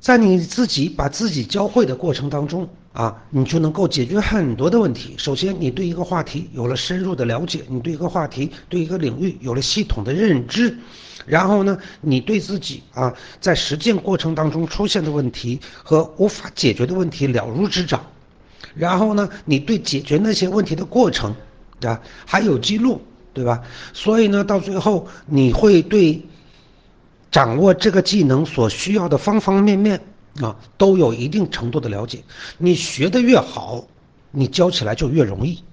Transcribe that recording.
在你自己把自己教会的过程当中啊，你就能够解决很多的问题。首先，你对一个话题有了深入的了解，你对一个话题、对一个领域有了系统的认知，然后呢，你对自己啊在实践过程当中出现的问题和无法解决的问题了如指掌，然后呢，你对解决那些问题的过程，对吧，还有记录，对吧？所以呢，到最后你会对掌握这个技能所需要的方方面面啊，都有一定程度的了解。你学得越好，你教起来就越容易。